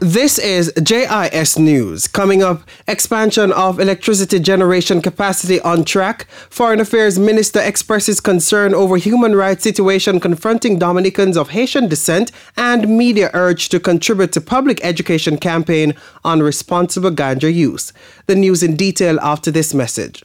This is JIS News. Coming up, expansion of electricity generation capacity on track. Foreign Affairs Minister expresses concern over human rights situation confronting Dominicans of Haitian descent, and media urged to contribute to public education campaign on responsible ganja use. The news in detail after this message.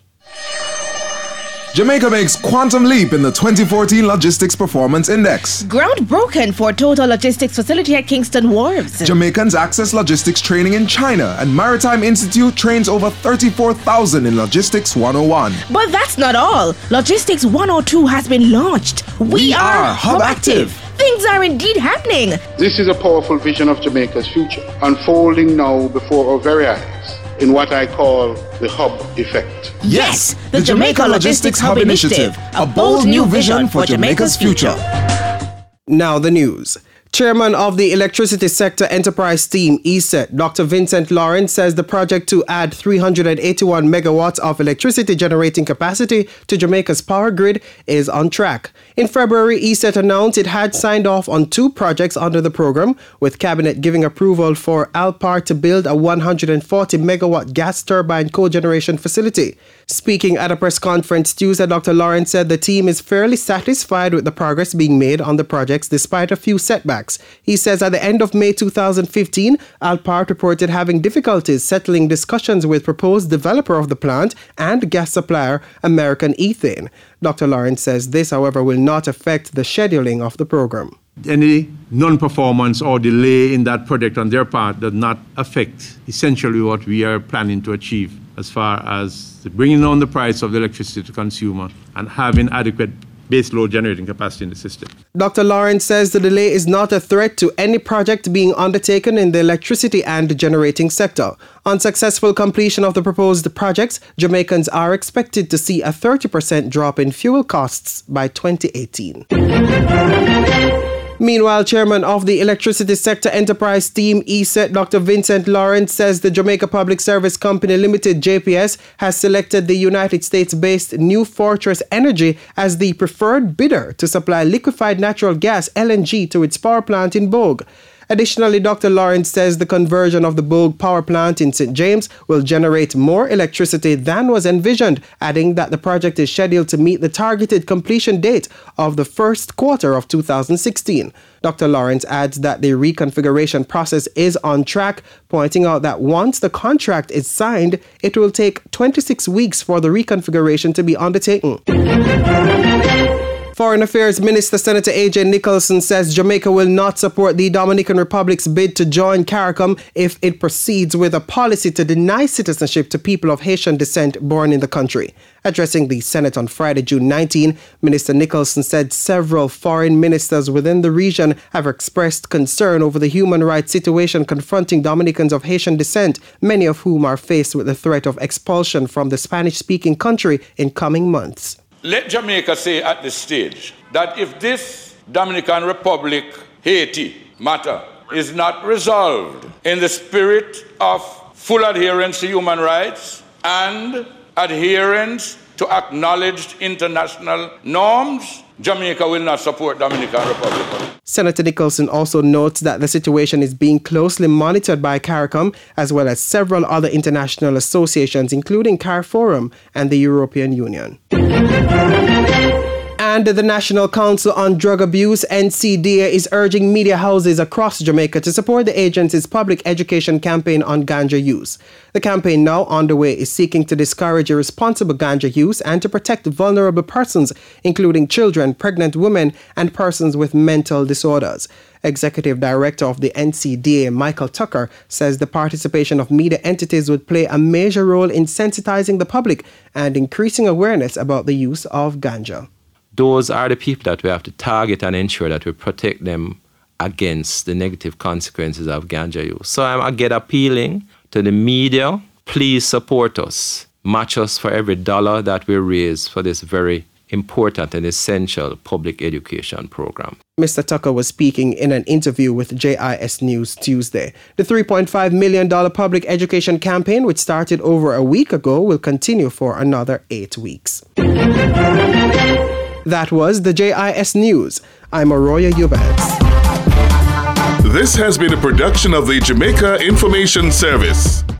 Jamaica makes quantum leap in the 2014 Logistics Performance Index. Ground broken for total logistics facility at Kingston Wharves. Jamaicans access logistics training in China, and Maritime Institute trains over 34,000 in Logistics 101. But that's not all. Logistics 102 has been launched. We are Hub Active. Things are indeed happening. This is a powerful vision of Jamaica's future, unfolding now before our very eyes in what I call the Hub Effect. Yes, the Jamaica Logistics Hub Initiative, a bold new vision for Jamaica's future. Now the news. Chairman of the Electricity Sector Enterprise Team, ESET, Dr. Vincent Lawrence, says the project to add 381 megawatts of electricity generating capacity to Jamaica's power grid is on track. In February, ESET announced it had signed off on 2 projects under the program, with Cabinet giving approval for Alpar to build a 140 megawatt gas turbine cogeneration facility. Speaking at a press conference Tuesday, Dr. Lawrence said the team is fairly satisfied with the progress being made on the projects despite a few setbacks. He says at the end of May 2015, Alpart reported having difficulties settling discussions with proposed developer of the plant and gas supplier American Ethane. Dr. Lawrence says this, however, will not affect the scheduling of the program. Any non-performance or delay in that project on their part does not affect essentially what we are planning to achieve as far as bringing down the price of the electricity to consumer and having adequate baseload generating capacity in the system. Dr. Lawrence says the delay is not a threat to any project being undertaken in the electricity and generating sector. On successful completion of the proposed projects, Jamaicans are expected to see a 30% drop in fuel costs by 2018. Meanwhile, Chairman of the Electricity Sector Enterprise Team, ESET, Dr. Vincent Lawrence, says the Jamaica Public Service Company Limited, JPS, has selected the United States-based New Fortress Energy as the preferred bidder to supply liquefied natural gas, LNG, to its power plant in Bogue. Additionally, Dr. Lawrence says the conversion of the Bogue power plant in St. James will generate more electricity than was envisioned, adding that the project is scheduled to meet the targeted completion date of the first quarter of 2016. Dr. Lawrence adds that the reconfiguration process is on track, pointing out that once the contract is signed, it will take 26 weeks for the reconfiguration to be undertaken. Foreign Affairs Minister Senator A.J. Nicholson says Jamaica will not support the Dominican Republic's bid to join CARICOM if it proceeds with a policy to deny citizenship to people of Haitian descent born in the country. Addressing the Senate on Friday, June 19, Minister Nicholson said several foreign ministers within the region have expressed concern over the human rights situation confronting Dominicans of Haitian descent, many of whom are faced with the threat of expulsion from the Spanish-speaking country in coming months. Let Jamaica say at this stage that if this Dominican Republic, Haiti matter is not resolved in the spirit of full adherence to human rights and adherence to acknowledged international norms, Jamaica will not support Dominican Republic. Senator Nicholson also notes that the situation is being closely monitored by CARICOM as well as several other international associations, including CARIFORUM and the European Union. And the National Council on Drug Abuse, NCDA, is urging media houses across Jamaica to support the agency's public education campaign on ganja use. The campaign now underway is seeking to discourage irresponsible ganja use and to protect vulnerable persons, including children, pregnant women, and persons with mental disorders. Executive Director of the NCDA, Michael Tucker, says the participation of media entities would play a major role in sensitizing the public and increasing awareness about the use of ganja. Those are the people that we have to target and ensure that we protect them against the negative consequences of ganja use. So I'm again appealing to the media, please support us. Match us for every dollar that we raise for this very important and essential public education program. Mr. Tucker was speaking in an interview with JIS News Tuesday. The $3.5 million public education campaign, which started over a week ago, will continue for another 8 weeks. That was the JIS News. I'm Arroyo Eubanks. This has been a production of the Jamaica Information Service.